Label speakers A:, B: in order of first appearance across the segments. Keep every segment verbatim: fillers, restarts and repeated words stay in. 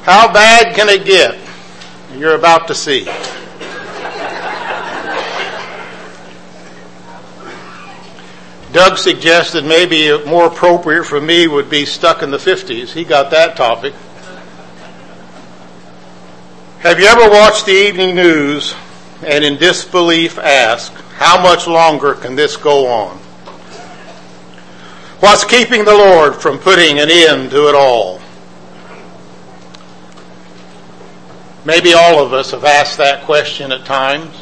A: How bad can it get? You're about to see. Doug suggested maybe more appropriate for me would be stuck in the fifties. He got that topic. Have you ever watched the evening news and in disbelief ask, how much longer can this go on? What's keeping the Lord from putting an end to it all? Maybe all of us have asked that question at times.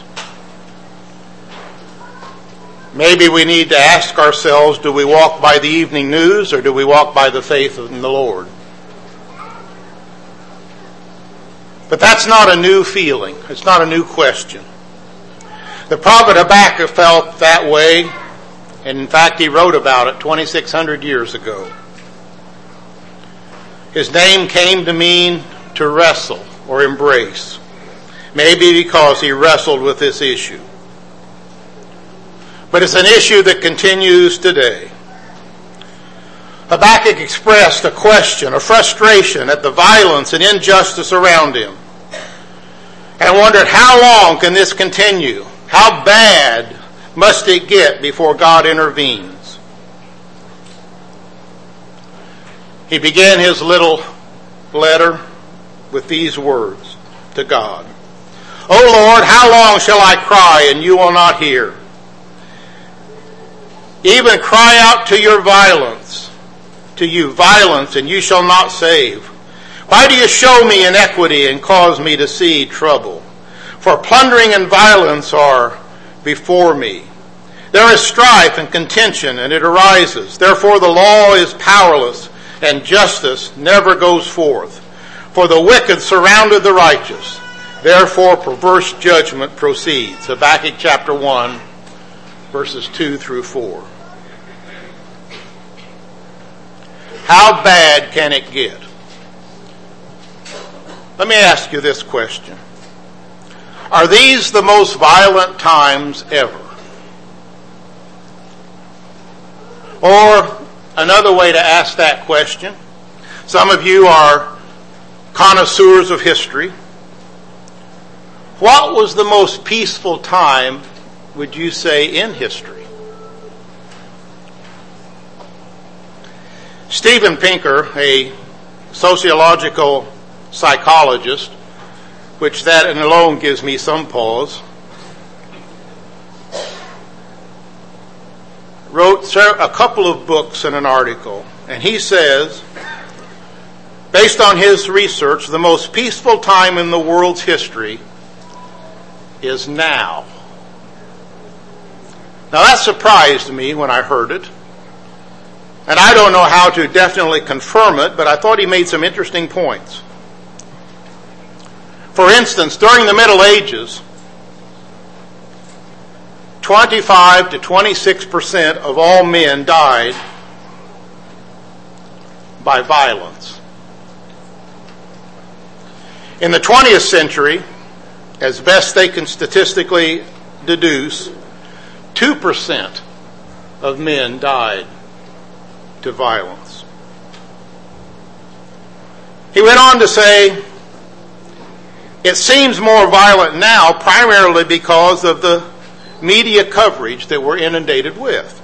A: Maybe we need to ask ourselves, do we walk by the evening news or do we walk by the faith in the Lord? But that's not a new feeling. It's not a new question. The prophet Habakkuk felt that way, and in fact he wrote about it twenty-six hundred years ago. His name came to mean to wrestle or embrace, maybe because he wrestled with this issue. But it's an issue that continues today. Habakkuk expressed a question, a frustration at the violence and injustice around him, and wondered, how long can this continue? How bad must it get before God intervenes? He began his little letter with these words to God. O Lord, how long shall I cry and you will not hear? Even cry out to your violence, to you violence, and you shall not save. Why do you show me iniquity and cause me to see trouble? For plundering and violence are before me. There is strife and contention, and it arises. Therefore the law is powerless, and justice never goes forth. For the wicked surrounded the righteous. Therefore perverse judgment proceeds. Habakkuk chapter one, verses two through four. How bad can it get? Let me ask you this question. Are these the most violent times ever? Or another way to ask that question, some of you are connoisseurs of history. What was the most peaceful time, would you say, in history? Steven Pinker, a sociological psychologist, which that and alone gives me some pause, wrote a couple of books and an article, and he says, based on his research, the most peaceful time in the world's history is now. Now that surprised me when I heard it, and I don't know how to definitely confirm it, but I thought he made some interesting points. For instance, during the Middle Ages, twenty-five to twenty-six percent of all men died by violence. In the twentieth century, as best they can statistically deduce, two percent of men died to violence. He went on to say, it seems more violent now primarily because of the media coverage that we're inundated with.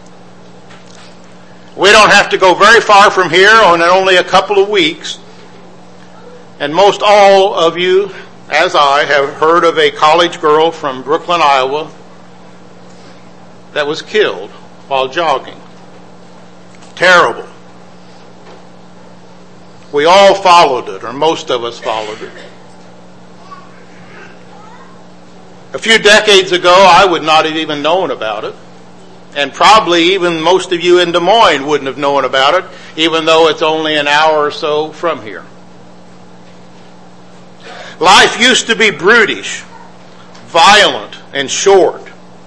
A: We don't have to go very far from here on only a couple of weeks, and most all of you, as I, have heard of a college girl from Brooklyn, Iowa, that was killed while jogging. Terrible. We all followed it, or most of us followed it. A few decades ago, I would not have even known about it. And probably even most of you in Des Moines wouldn't have known about it, even though it's only an hour or so from here. Life used to be brutish, violent, and short.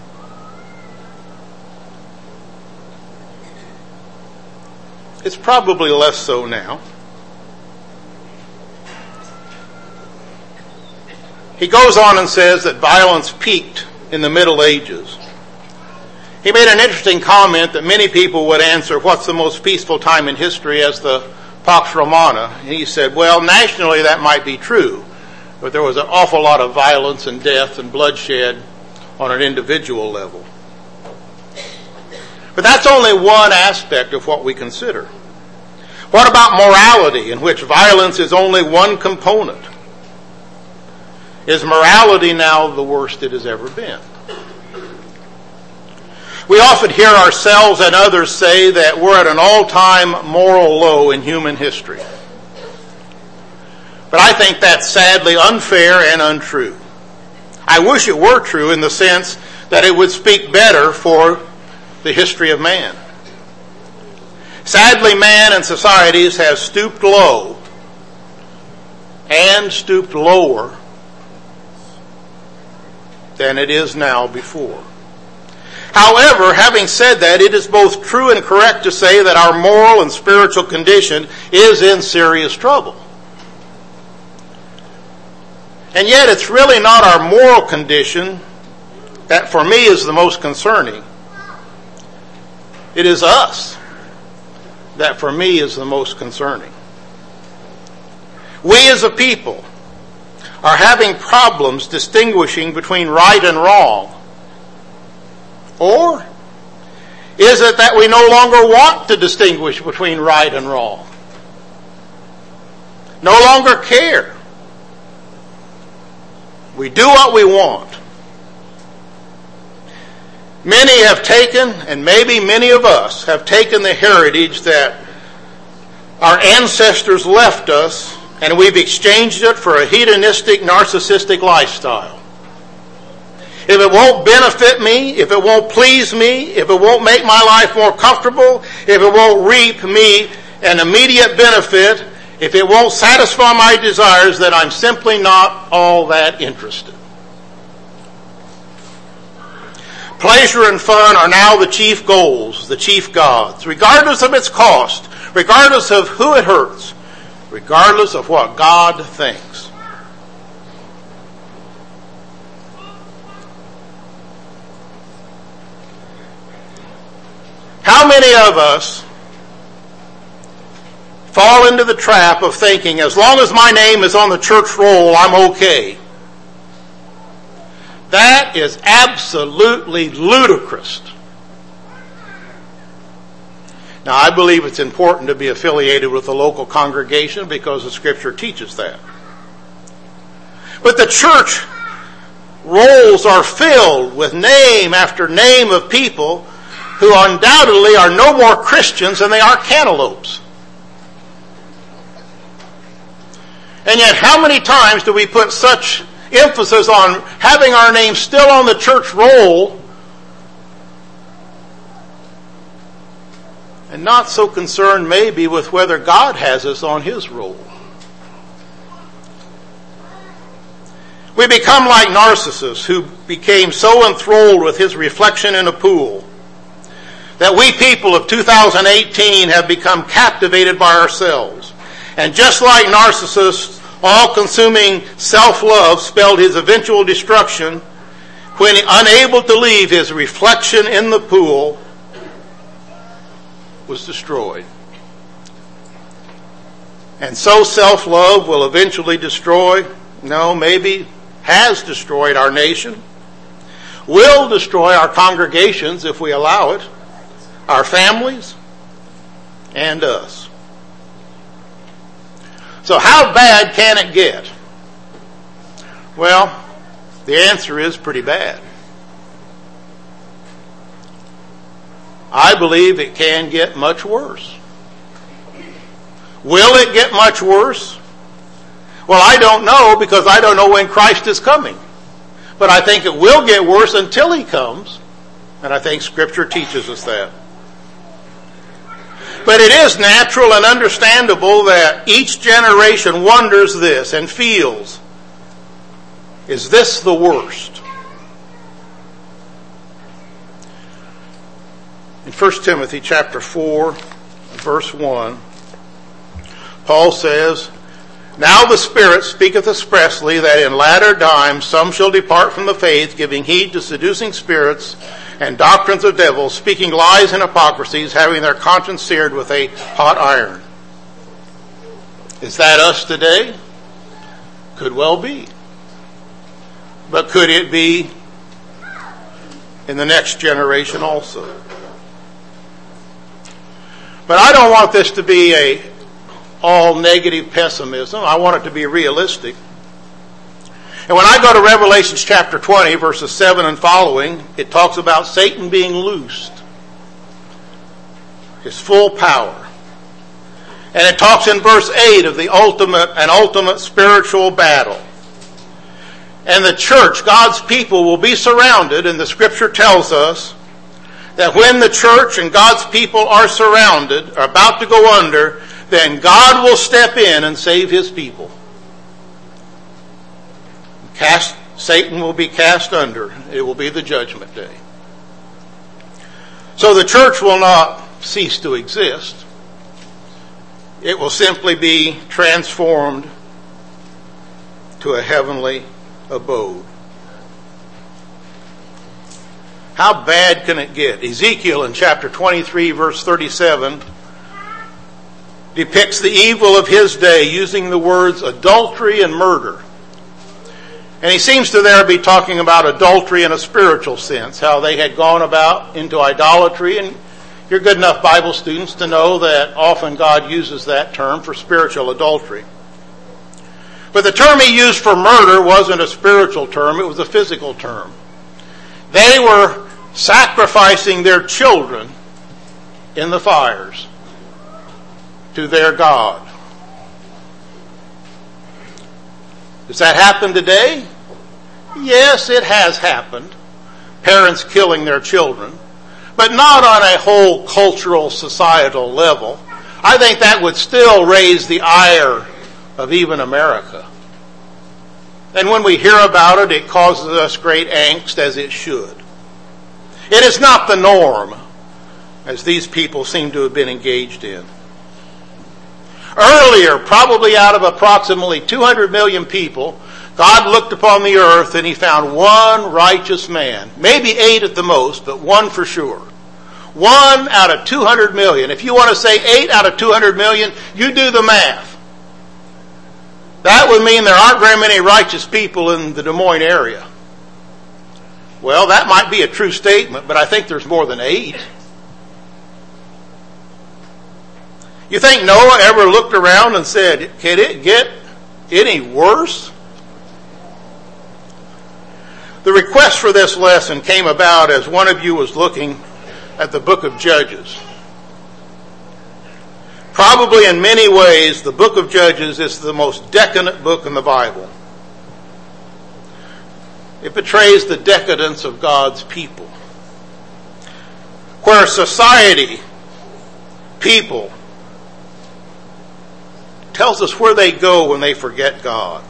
A: It's probably less so now. He goes on and says that violence peaked in the Middle Ages. He made an interesting comment that many people would answer, what's the most peaceful time in history, as the Pax Romana, and he said, well, nationally that might be true, but there was an awful lot of violence and death and bloodshed on an individual level. But that's only one aspect of what we consider. What about morality, in which violence is only one component? Is morality now the worst it has ever been? We often hear ourselves and others say that we're at an all-time moral low in human history. But I think that's sadly unfair and untrue. I wish it were true in the sense that it would speak better for the history of man. Sadly, man and societies have stooped low and stooped lower than it is now before. However, having said that, it is both true and correct to say that our moral and spiritual condition is in serious trouble. And yet it's really not our moral condition that for me is the most concerning. It is us that for me is the most concerning. We as a people are having problems distinguishing between right and wrong. Or is it that we no longer want to distinguish between right and wrong? No longer care. We do what we want. Many have taken, and maybe many of us have taken the heritage that our ancestors left us, and we've exchanged it for a hedonistic, narcissistic lifestyle. If it won't benefit me, if it won't please me, if it won't make my life more comfortable, if it won't reap me an immediate benefit, if it won't satisfy my desires, then I'm simply not all that interested. Pleasure and fun are now the chief goals, the chief gods, regardless of its cost, regardless of who it hurts, regardless of what God thinks. How many of us fall into the trap of thinking, as long as my name is on the church roll, I'm okay? That is absolutely ludicrous. Now, I believe it's important to be affiliated with the local congregation because the Scripture teaches that. But the church rolls are filled with name after name of people who undoubtedly are no more Christians than they are cantaloupes. And yet, how many times do we put such emphasis on having our name still on the church roll and not so concerned maybe with whether God has us on His roll? We become like Narcissus, who became so enthralled with his reflection in a pool that we people of two thousand eighteen have become captivated by ourselves. And just like Narcissus, all-consuming self-love spelled his eventual destruction when, unable to leave his reflection in the pool, was destroyed. And so self-love will eventually destroy, no, maybe has destroyed our nation, will destroy our congregations if we allow it, our families, and us. So how bad can it get? Well, the answer is pretty bad. I believe it can get much worse. Will it get much worse? Well, I don't know, because I don't know when Christ is coming. But I think it will get worse until He comes. And I think Scripture teaches us that. But it is natural and understandable that each generation wonders this and feels, is this the worst? In First Timothy chapter four, verse one, Paul says, "Now the Spirit speaketh expressly that in latter times some shall depart from the faith, giving heed to seducing spirits and doctrines of devils, speaking lies and hypocrisies, having their conscience seared with a hot iron." Is that us today? Could well be. But could it be in the next generation also? But I don't want this to be a all negative pessimism. I want it to be realistic. And when I go to Revelation chapter twenty, verses seven and following, it talks about Satan being loosed. His full power. And it talks in verse eight of the ultimate and ultimate spiritual battle. And the church, God's people, will be surrounded, and the scripture tells us that when the church and God's people are surrounded, are about to go under, then God will step in and save his people. Cast, Satan will be cast under. It will be the judgment day. So the church will not cease to exist. It will simply be transformed to a heavenly abode. How bad can it get? Ezekiel in chapter twenty-three, verse thirty-seven, depicts the evil of his day using the words adultery and murder. And he seems to there be talking about adultery in a spiritual sense, how they had gone about into idolatry. And you're good enough Bible students to know that often God uses that term for spiritual adultery. But the term he used for murder wasn't a spiritual term, it was a physical term. They were sacrificing their children in the fires to their God. Does that happen today? Yes, it has happened. Parents killing their children. But not on a whole cultural, societal level. I think that would still raise the ire of even America. And when we hear about it, it causes us great angst, as it should. It is not the norm, as these people seem to have been engaged in. Earlier, probably out of approximately two hundred million people, God looked upon the earth and he found one righteous man. Maybe eight at the most, but one for sure. One out of two hundred million. If you want to say eight out of two hundred million, you do the math. That would mean there aren't very many righteous people in the Des Moines area. Well, that might be a true statement, but I think there's more than eight. You think Noah ever looked around and said, can it get any worse? The request for this lesson came about as one of you was looking at the book of Judges. Probably in many ways, the book of Judges is the most decadent book in the Bible. It betrays the decadence of God's people. Where society, people, tells us where they go when they forget God.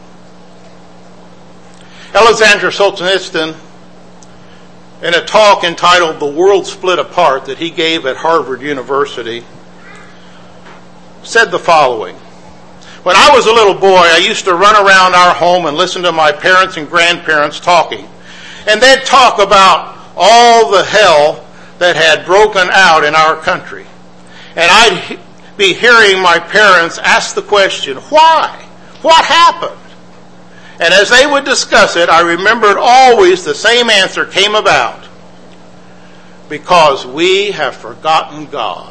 A: Alexander Solzhenitsyn, in a talk entitled The World Split Apart that he gave at Harvard University, said the following. When I was a little boy, I used to run around our home and listen to my parents and grandparents talking. And they'd talk about all the hell that had broken out in our country. And I'd be hearing my parents ask the question, why? What happened? And as they would discuss it, I remembered always the same answer came about. Because we have forgotten God.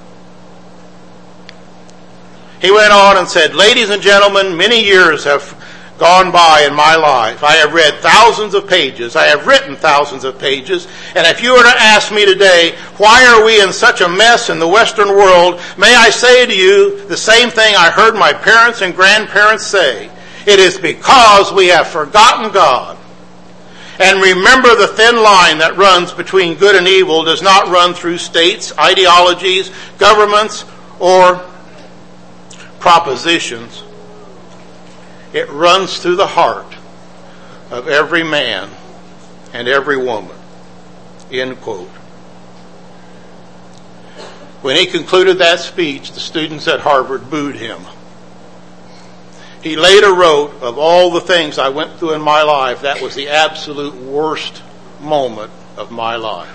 A: He went on and said, ladies and gentlemen, many years have gone by in my life. I have read thousands of pages. I have written thousands of pages. And if you were to ask me today, why are we in such a mess in the Western world, may I say to you the same thing I heard my parents and grandparents say. It is because we have forgotten God. And remember, the thin line that runs between good and evil does not run through states, ideologies, governments, or propositions. It runs through the heart of every man and every woman. End quote. When he concluded that speech, the students at Harvard booed him. He later wrote, of all the things I went through in my life, that was the absolute worst moment of my life.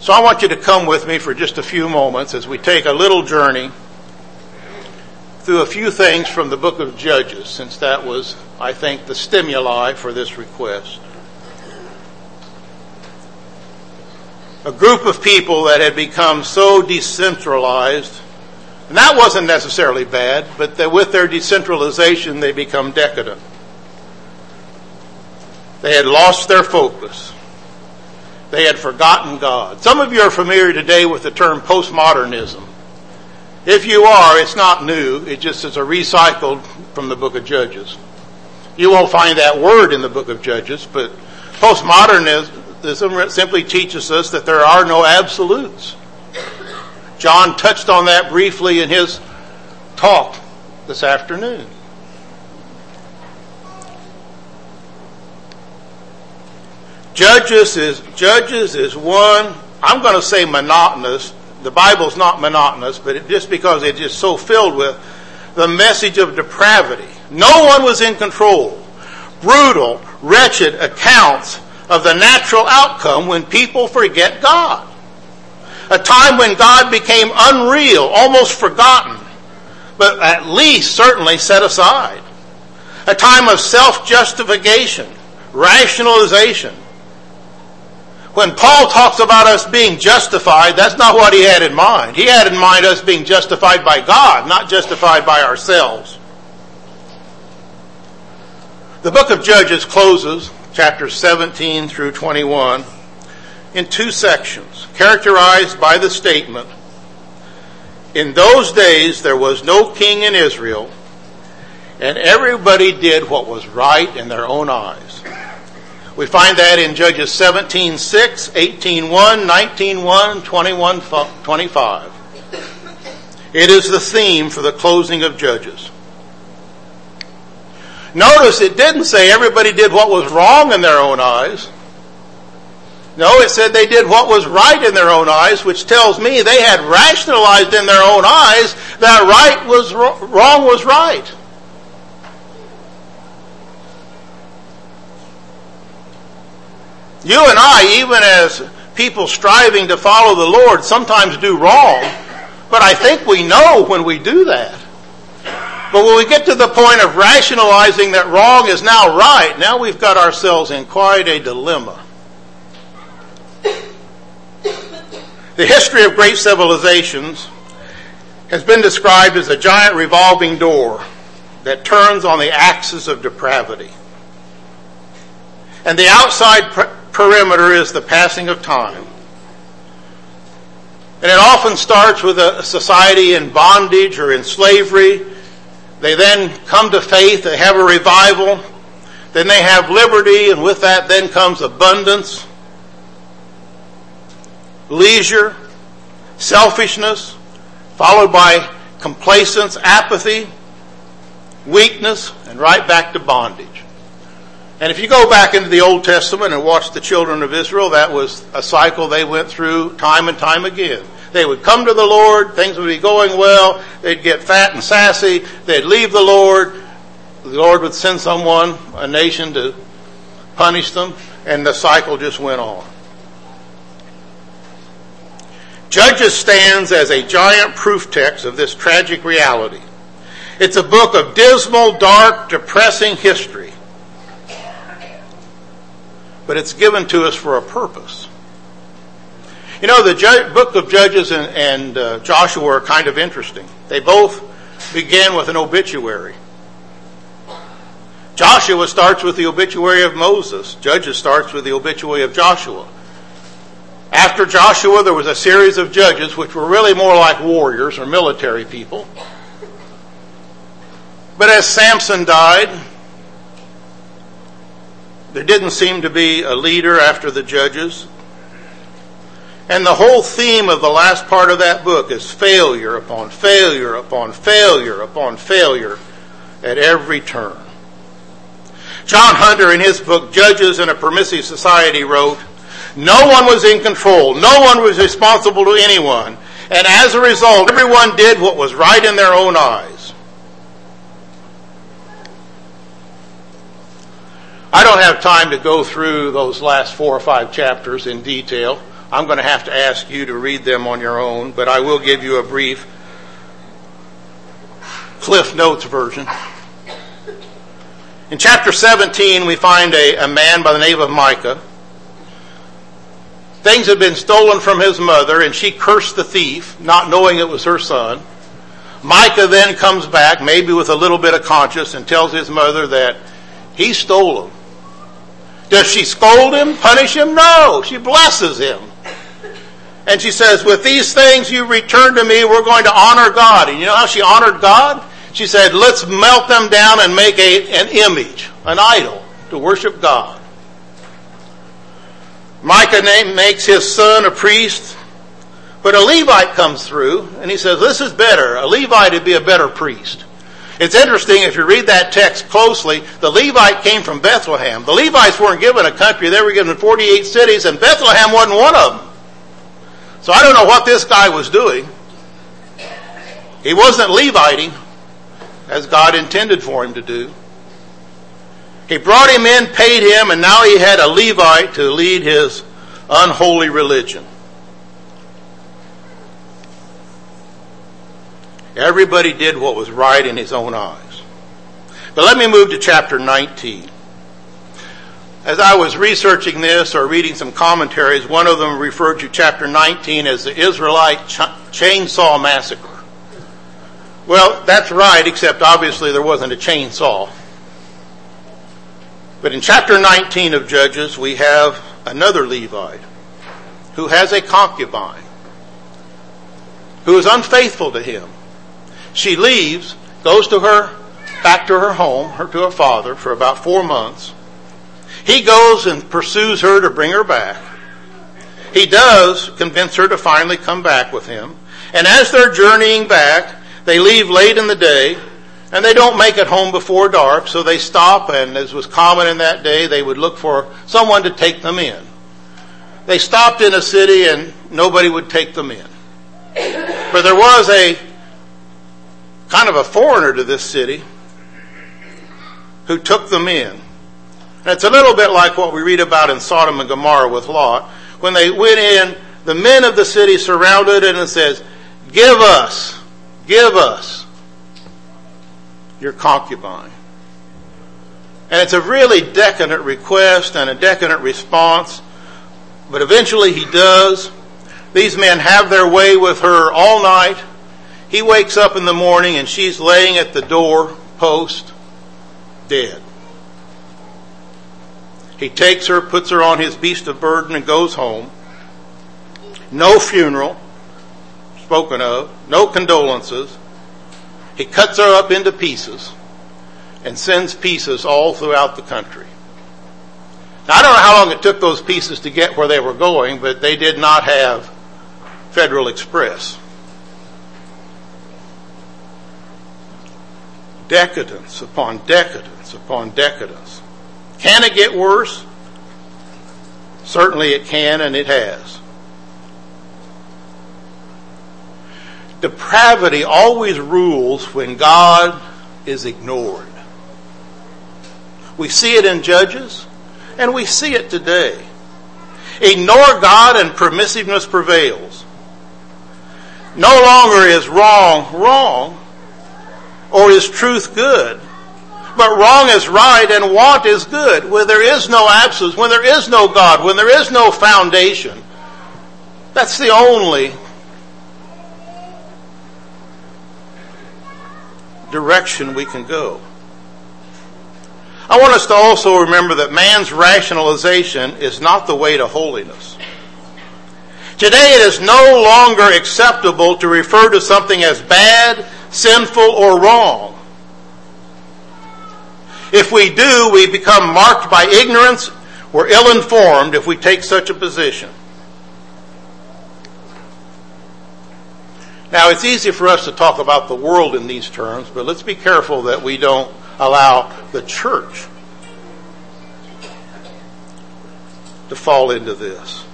A: So I want you to come with me for just a few moments as we take a little journey through a few things from the book of Judges, since that was, I think, the stimuli for this request. A group of people that had become so decentralized, and that wasn't necessarily bad, but that with their decentralization they become decadent. They had lost their focus. They had forgotten God. Some of you are familiar today with the term postmodernism. If you are, it's not new. It just is a recycled from the book of Judges. You won't find that word in the book of Judges, but postmodernism simply teaches us that there are no absolutes. John touched on that briefly in his talk this afternoon. Judges is Judges is one, I'm going to say monotonous. The Bible's not monotonous, but it, just because it's just so filled with the message of depravity. No one was in control. Brutal, wretched accounts of the natural outcome when people forget God. A time when God became unreal, almost forgotten, but at least certainly set aside. A time of self-justification, rationalization. When Paul talks about us being justified, that's not what he had in mind. He had in mind us being justified by God, not justified by ourselves. The book of Judges closes, chapters seventeen through twenty-one, in two sections, characterized by the statement, "In those days there was no king in Israel, and everybody did what was right in their own eyes." We find that in Judges seventeen six, eighteen one, nineteen one, twenty-one twenty-five. It is the theme for the closing of Judges. Notice it didn't say everybody did what was wrong in their own eyes. No, it said they did what was right in their own eyes, which tells me they had rationalized in their own eyes that right was wrong was right. You and I, even as people striving to follow the Lord, sometimes do wrong, but I think we know when we do that. But when we get to the point of rationalizing that wrong is now right, now we've got ourselves in quite a dilemma. The history of great civilizations has been described as a giant revolving door that turns on the axis of depravity. And the outside per- perimeter is the passing of time. And it often starts with a society in bondage or in slavery. They then come to faith, they have a revival, then they have liberty, and with that then comes abundance, leisure, selfishness, followed by complacence, apathy, weakness, and right back to bondage. And if you go back into the Old Testament and watch the children of Israel, that was a cycle they went through time and time again. They would come to the Lord, things would be going well, they'd get fat and sassy, they'd leave the Lord, the Lord would send someone, a nation, to punish them, and the cycle just went on. Judges stands as a giant proof text of this tragic reality. It's a book of dismal, dark, depressing history. But it's given to us for a purpose. You know, the Ju- book of Judges and, and uh, Joshua are kind of interesting. They both begin with an obituary. Joshua starts with the obituary of Moses. Judges starts with the obituary of Joshua. After Joshua, there was a series of judges which were really more like warriors or military people. But as Samson died, there didn't seem to be a leader after the judges. And the whole theme of the last part of that book is failure upon failure upon failure upon failure at every turn. John Hunter, in his book, Judges in a Permissive Society, wrote, "No one was in control. No one was responsible to anyone. And as a result, everyone did what was right in their own eyes." I don't have time to go through those last four or five chapters in detail. I'm going to have to ask you to read them on your own, but I will give you a brief Cliff Notes version. In chapter seventeen, we find a, a man by the name of Micah. Things had been stolen from his mother, and she cursed the thief, not knowing it was her son. Micah then comes back, maybe with a little bit of conscience, and tells his mother that he stole them. Does she scold him, punish him? No, she blesses him. And she says, with these things you return to me, we're going to honor God. And you know how she honored God? She said, let's melt them down and make a, an image, an idol, to worship God. Micah name, makes his son a priest, but a Levite comes through, and he says, this is better. A Levite would be a better priest. It's interesting, if you read that text closely, the Levite came from Bethlehem. The Levites weren't given a country. They were given forty-eight cities, and Bethlehem wasn't one of them. So I don't know what this guy was doing. He wasn't Leviting, as God intended for him to do. He brought him in, paid him, and now he had a Levite to lead his unholy religion. Everybody did what was right in his own eyes. But let me move to chapter nineteen. As I was researching this or reading some commentaries, one of them referred to chapter nineteen as the Israelite ch- chainsaw massacre. Well, that's right, except obviously there wasn't a chainsaw. But in chapter nineteen of Judges, we have another Levite who has a concubine who is unfaithful to him. She leaves, goes to her, back to her home, her to her father for about four months. He goes and pursues her to bring her back. He does convince her to finally come back with him. And as they're journeying back, they leave late in the day, and they don't make it home before dark, so they stop, and as was common in that day, they would look for someone to take them in. They stopped in a city, and nobody would take them in. But there was a kind of a foreigner to this city who took them in. And it's a little bit like what we read about in Sodom and Gomorrah with Lot. When they went in, the men of the city surrounded it and says, give us, give us your concubine. And it's a really decadent request and a decadent response, but eventually he does. These men have their way with her all night. He wakes up in the morning and she's laying at the door post, dead. He takes her, puts her on his beast of burden, and goes home. No funeral spoken of, no condolences. He cuts her up into pieces and sends pieces all throughout the country. Now, I don't know how long it took those pieces to get where they were going, but they did not have Federal Express. Decadence upon decadence upon decadence. Can it get worse? Certainly it can, and it has. Depravity always rules when God is ignored. We see it in Judges, and we see it today. Ignore God and permissiveness prevails. No longer is wrong wrong, or is truth good, but wrong is right and want is good. When there is no absence, when there is no God, when there is no foundation, that's the only direction we can go. I want us to also remember that man's rationalization is not the way to holiness. Today it is no longer acceptable to refer to something as bad, sinful, or wrong. If we do, we become marked by ignorance. We're ill-informed if we take such a position. Now, it's easy for us to talk about the world in these terms, but let's be careful that we don't allow the church to fall into this.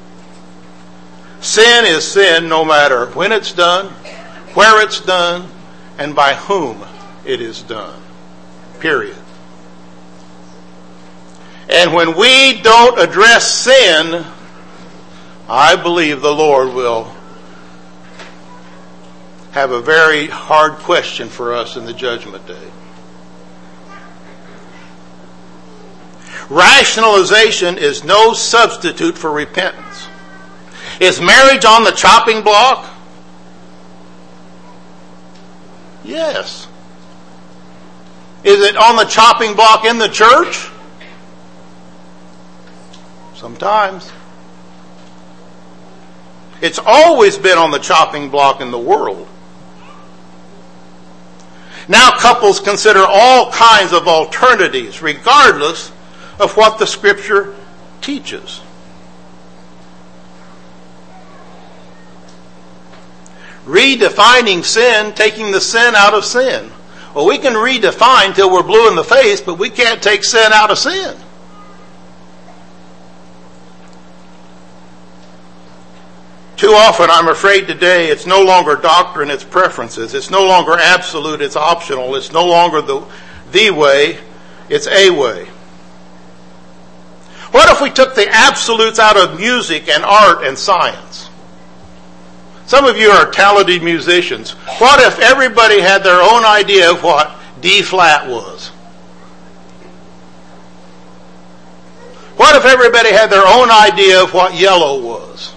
A: Sin is sin no matter when it's done, where it's done, and by whom it is done. Period. And when we don't address sin, I believe the Lord will have a very hard question for us in the judgment day. Rationalization is no substitute for repentance. Is marriage on the chopping block? Yes. Is it on the chopping block in the church? Sometimes. It's always been on the chopping block in the world. Now couples consider all kinds of alternatives, regardless of what the Scripture teaches. Redefining sin, taking the sin out of sin. Well, we can redefine till we're blue in the face, but we can't take sin out of sin. Too often, I'm afraid today, it's no longer doctrine, it's preferences. It's no longer absolute, it's optional. It's no longer the, the way, it's a way. What if we took the absolutes out of music and art and science? Some of you are talented musicians. What if everybody had their own idea of what D flat was? What if everybody had their own idea of what yellow was?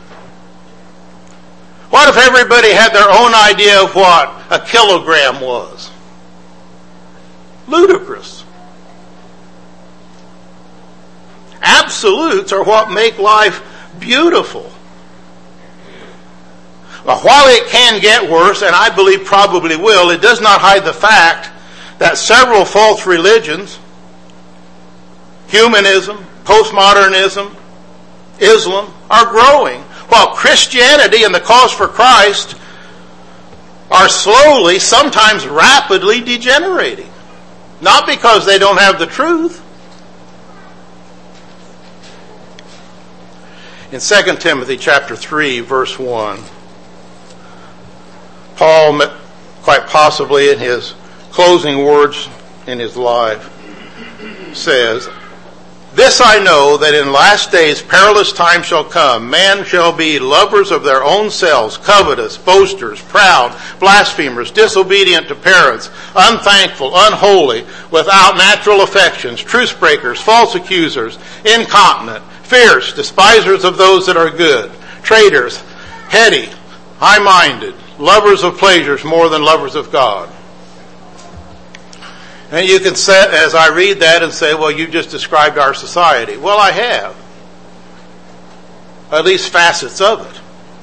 A: What if everybody had their own idea of what a kilogram was? Ludicrous. Absolutes are what make life beautiful. But while it can get worse, and I believe probably will, it does not hide the fact that several false religions, humanism, postmodernism, Islam, are growing, while Christianity and the cause for Christ are slowly, sometimes rapidly degenerating. Not because they don't have the truth. In Second Timothy chapter three, verse one, Paul, quite possibly in his closing words in his life, says, "This I know, that in last days perilous times shall come. Men shall be lovers of their own selves, covetous, boasters, proud, blasphemers, disobedient to parents, unthankful, unholy, without natural affections, truce breakers, false accusers, incontinent, fierce, despisers of those that are good, traitors, heady, high-minded, lovers of pleasures more than lovers of God." And you can say, as I read that, and say, well, you just described our society. Well, I have. At least facets of it.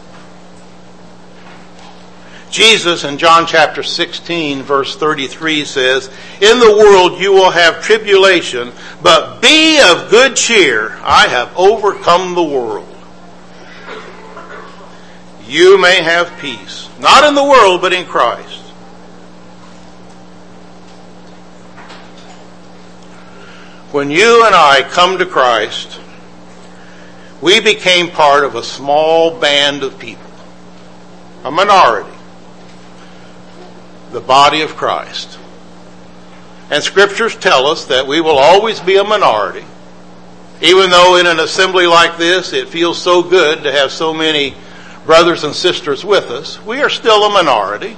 A: Jesus in John chapter sixteen, verse thirty-three says, "In the world you will have tribulation, but be of good cheer. I have overcome the world." You may have peace. Not in the world, but in Christ. When you and I come to Christ, we became part of a small band of people, a minority, the body of Christ. And scriptures tell us that we will always be a minority, even though in an assembly like this it feels so good to have so many brothers and sisters with us. We are still a minority.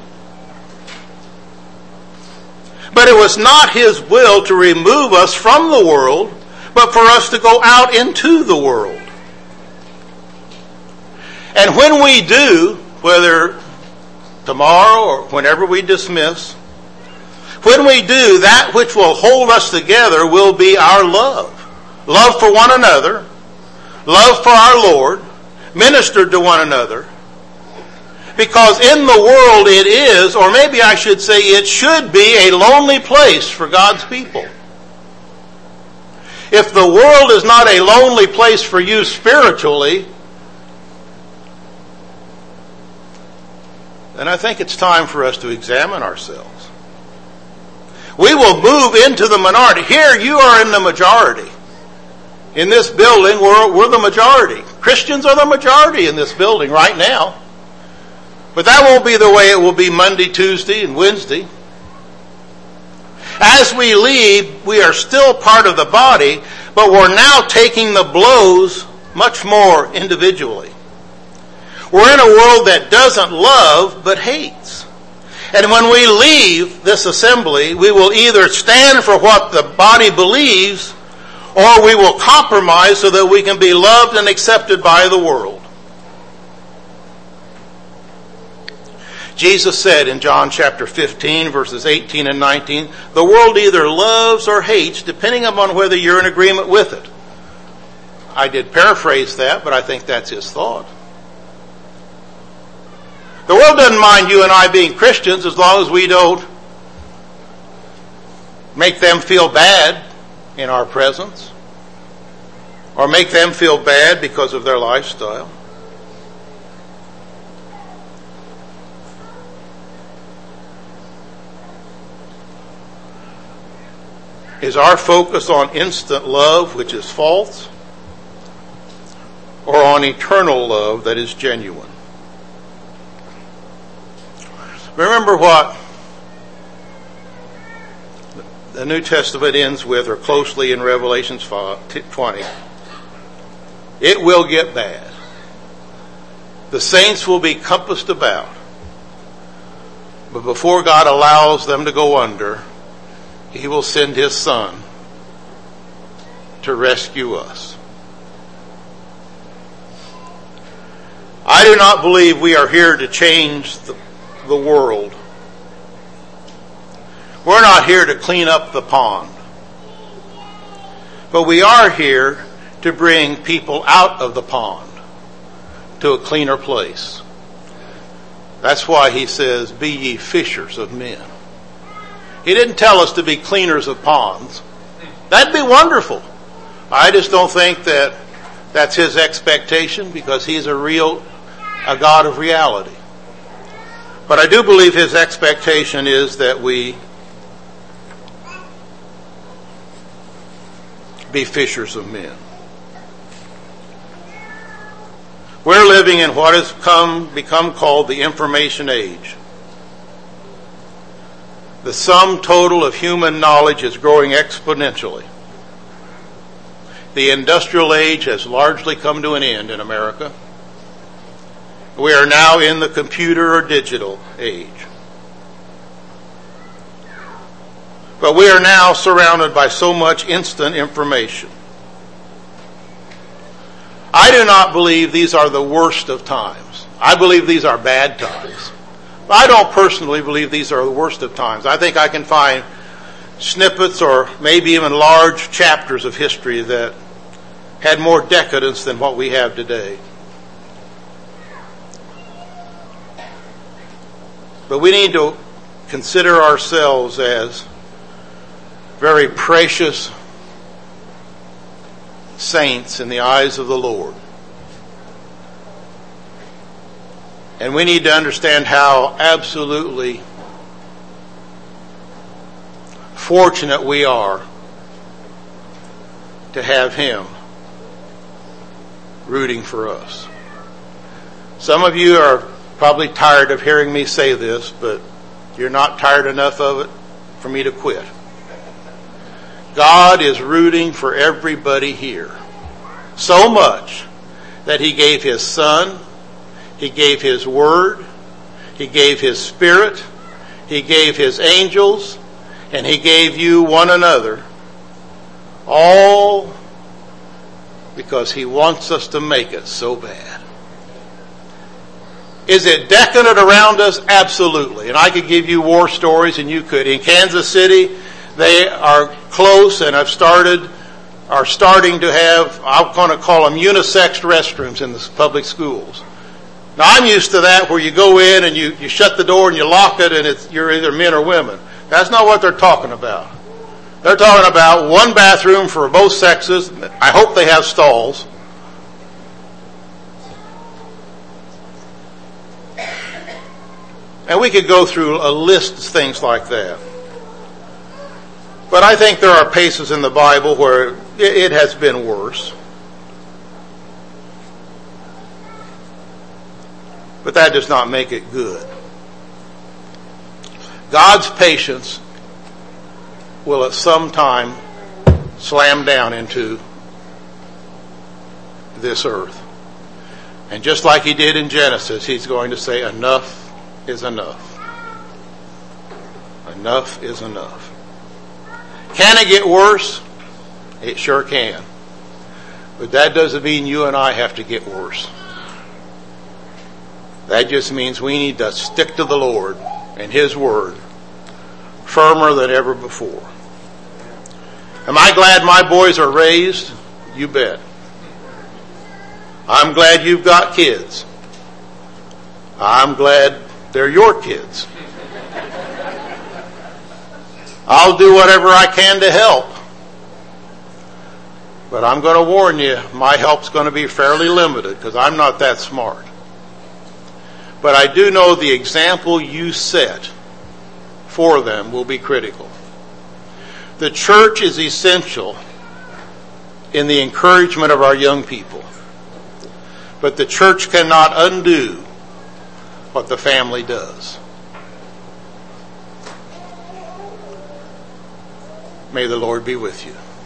A: But it was not His will to remove us from the world, but for us to go out into the world. And when we do, whether tomorrow or whenever we dismiss, when we do, that which will hold us together will be our love. Love for one another, love for our Lord, ministered to one another. Because in the world it is, or maybe I should say it should be, a lonely place for God's people. If the world is not a lonely place for you spiritually, then I think it's time for us to examine ourselves. We will move into the minority. Here you are in the majority. In this building, we're, we're the majority. Christians are the majority in this building right now. But that won't be the way it will be Monday, Tuesday, and Wednesday. As we leave, we are still part of the body, but we're now taking the blows much more individually. We're in a world that doesn't love but hates. And when we leave this assembly, we will either stand for what the body believes, or we will compromise so that we can be loved and accepted by the world. Jesus said in John chapter fifteen, verses eighteen and nineteen, the world either loves or hates, depending upon whether you're in agreement with it. I did paraphrase that, but I think that's his thought. The world doesn't mind you and I being Christians as long as we don't make them feel bad in our presence, or make them feel bad because of their lifestyle. Is our focus on instant love, which is false, or on eternal love that is genuine? Remember what the New Testament ends with, or closely in Revelation twenty. It will get bad. The saints will be compassed about. But before God allows them to go under, He will send His Son to rescue us. I do not believe we are here to change the, the world. We're not here to clean up the pond. But we are here to bring people out of the pond to a cleaner place. That's why He says, be ye fishers of men. He didn't tell us to be cleaners of ponds. That'd be wonderful. I just don't think that that's His expectation, because He's a real, a God of reality. But I do believe His expectation is that we be fishers of men. We're living in what has come, become called the information age. The sum total of human knowledge is growing exponentially. The industrial age has largely come to an end in America. We are now in the computer or digital age. But we are now surrounded by so much instant information. I do not believe these are the worst of times. I believe these are bad times. But I don't personally believe these are the worst of times. I think I can find snippets or maybe even large chapters of history that had more decadence than what we have today. But we need to consider ourselves as very precious saints in the eyes of the Lord. And we need to understand how absolutely fortunate we are to have Him rooting for us. Some of you are probably tired of hearing me say this, but you're not tired enough of it for me to quit. God is rooting for everybody here. So much that He gave His Son, He gave His Word, He gave His Spirit, He gave His angels, and He gave you one another. All because He wants us to make it so bad. Is it decadent around us? Absolutely. And I could give you war stories, and you could. In Kansas City, they are close and have started, are starting to have, I'm going to call them unisex restrooms in the public schools. Now, I'm used to that, where you go in and you, you shut the door and you lock it, and it's, you're either men or women. That's not what they're talking about. They're talking about one bathroom for both sexes. I hope they have stalls. And we could go through a list of things like that. But I think there are places in the Bible where it has been worse. But that does not make it good. God's patience will at some time slam down into this earth. And just like he did in Genesis, he's going to say, enough is enough. Enough is enough. Can it get worse? It sure can. But that doesn't mean you and I have to get worse. That just means we need to stick to the Lord and his word firmer than ever before. Am I glad my boys are raised? You bet. I'm glad you've got kids. I'm glad they're your kids. I'll do whatever I can to help. But I'm going to warn you, my help's going to be fairly limited because I'm not that smart. But I do know the example you set for them will be critical. The church is essential in the encouragement of our young people. But the church cannot undo what the family does. May the Lord be with you.